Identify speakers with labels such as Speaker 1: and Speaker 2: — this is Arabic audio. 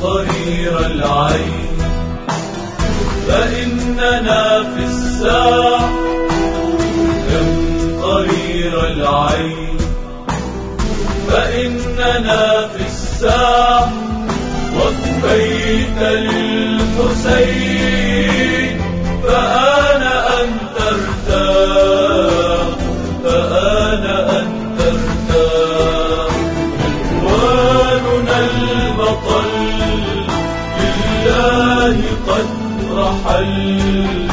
Speaker 1: قرير العين، فإننا في الساعة كم قرير العين، فإننا في الساعة وكفيت للحسين، فآن أن ترتاح، فآن أن ترتاح. عنواننا البطل لله قد رحل.